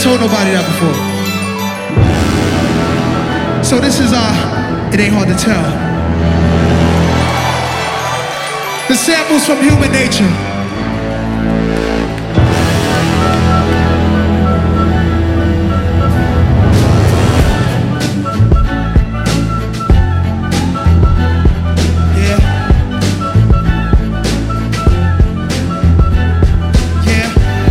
told nobody that before. So this is It Ain't Hard to Tell. The samples from Human Nature.